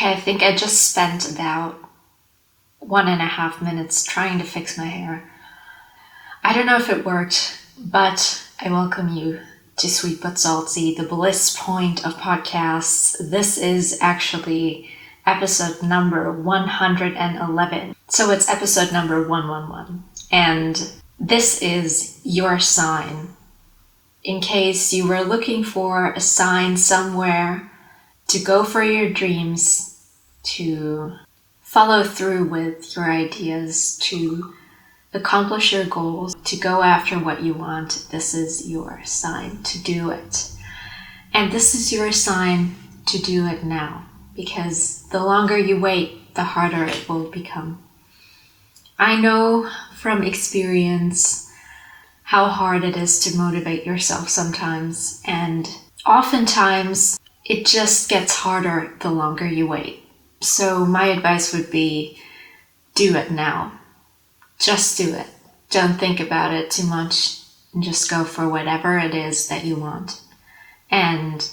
Okay, I think I just spent about 1.5 minutes trying to fix my hair. I don't know if it worked, but I welcome you to Sweet But Salty, the bliss point of podcasts. This is actually episode number 111. So it's episode number 111. And this is your sign. In case you were looking for a sign somewhere to go for your dreams, to follow through with your ideas, to accomplish your goals, to go after what you want, this is your sign to do it. And this is your sign to do it now, because the longer you wait, the harder it will become. I know from experience how hard it is to motivate yourself sometimes, and oftentimes it just gets harder the longer you wait. So my advice would be, do it now. Just do it. Don't think about it too much, and just go for whatever it is that you want. And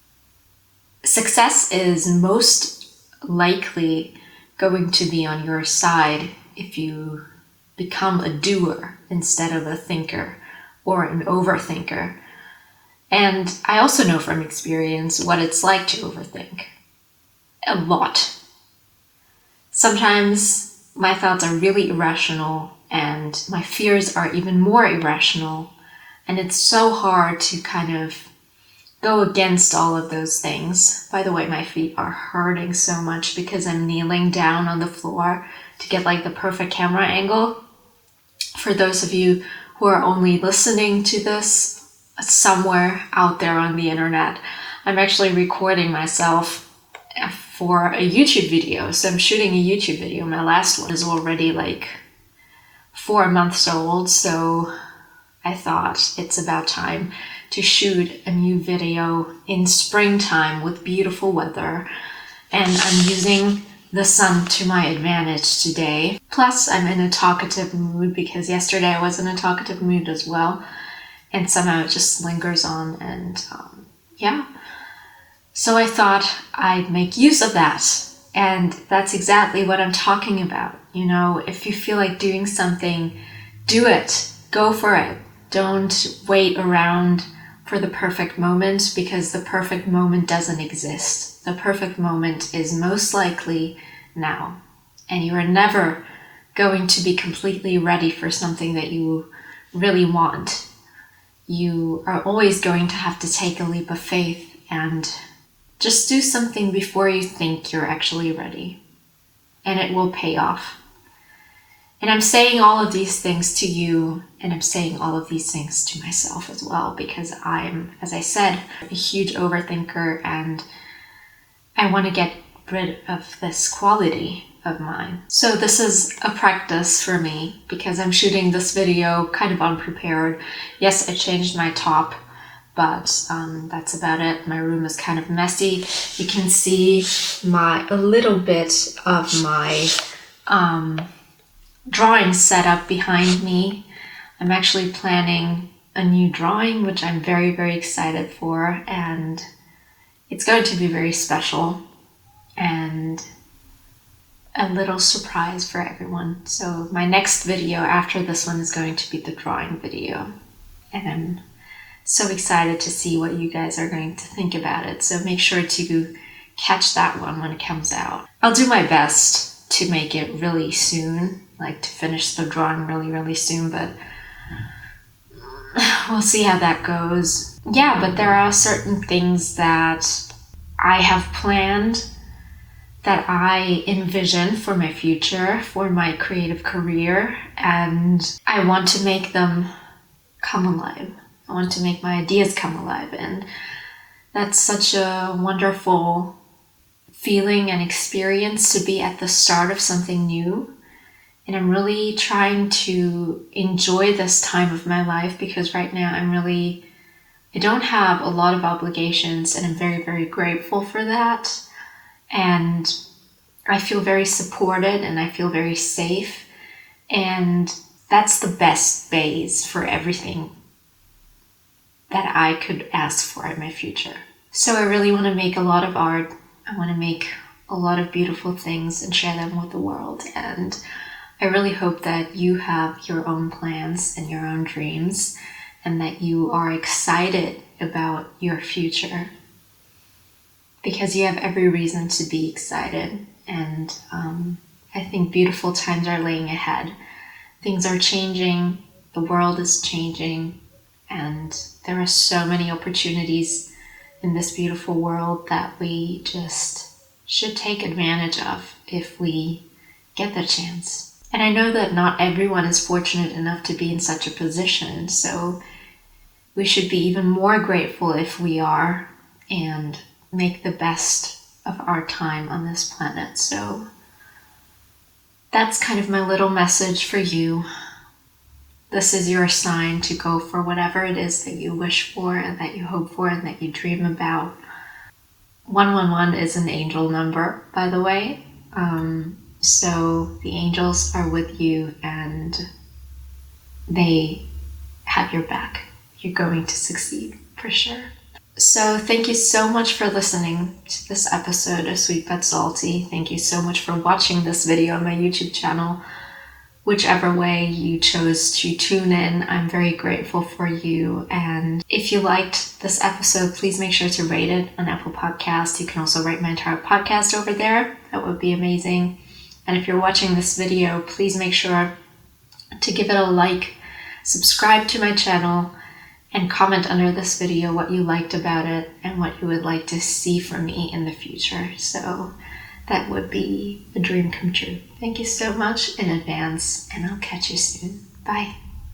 success is most likely going to be on your side if you become a doer instead of a thinker or an overthinker. And I also know from experience what it's like to overthink. A lot. Sometimes my thoughts are really irrational and my fears are even more irrational. And it's so hard to kind of go against all of those things. By the way, my feet are hurting so much because I'm kneeling down on the floor to get like the perfect camera angle. For those of you who are only listening to this somewhere out there on the internet, I'm actually recording myself for a YouTube video. So I'm shooting a YouTube video. My last one is already like 4 months old. So I thought it's about time to shoot a new video in springtime with beautiful weather. And I'm using the sun to my advantage today. Plus, I'm in a talkative mood because yesterday I was in a talkative mood as well. And somehow it just lingers on, and So I thought I'd make use of that. And that's exactly what I'm talking about. You know, if you feel like doing something, do it. Go for it. Don't wait around for the perfect moment, because the perfect moment doesn't exist. The perfect moment is most likely now. And you are never going to be completely ready for something that you really want. You are always going to have to take a leap of faith and just do something before you think you're actually ready. And it will pay off. And I'm saying all of these things to you, and I'm saying all of these things to myself as well, because I'm, as I said, a huge overthinker, and I want to get rid of this quality of mine. So this is a practice for me, because I'm shooting this video kind of unprepared. Yes, I changed my top, but that's about it. My room is kind of messy. You can see a little bit of my drawing setup behind me. I'm actually planning a new drawing, which I'm very, very excited for, and it's going to be very special and a little surprise for everyone. So my next video after this one is going to be the drawing video, and I'm so excited to see what you guys are going to think about it. So make sure to catch that one when it comes out. I'll do my best to make it really soon, like to finish the drawing really, really soon, but we'll see how that goes. Yeah, but there are certain things that I have planned, that I envision for my future, for my creative career, and I want to make them come alive. I want to make my ideas come alive, and that's such a wonderful feeling and experience to be at the start of something new. And I'm really trying to enjoy this time of my life, because right now I don't have a lot of obligations, and I'm very, very grateful for that. And I feel very supported, and I feel very safe. And that's the best base for everything that I could ask for in my future. So I really want to make a lot of art. I want to make a lot of beautiful things and share them with the world. And I really hope that you have your own plans and your own dreams, and that you are excited about your future, because you have every reason to be excited. And I think beautiful times are laying ahead. Things are changing, the world is changing, and there are so many opportunities in this beautiful world that we just should take advantage of if we get the chance. And I know that not everyone is fortunate enough to be in such a position, so we should be even more grateful if we are, and make the best of our time on this planet. So that's kind of my little message for you. This is your sign to go for whatever it is that you wish for and that you hope for and that you dream about. 111 is an angel number, by the way. So the angels are with you and they have your back. You're going to succeed for sure. So thank you so much for listening to this episode of Sweet But Salty. Thank you so much for watching this video on my YouTube channel. Whichever way you chose to tune in, I'm very grateful for you. And if you liked this episode, please make sure to rate it on Apple Podcasts. You can also rate my entire podcast over there. That would be amazing. And if you're watching this video, please make sure to give it a like, subscribe to my channel, and comment under this video what you liked about it and what you would like to see from me in the future. So that would be a dream come true. Thank you so much in advance, and I'll catch you soon. Bye.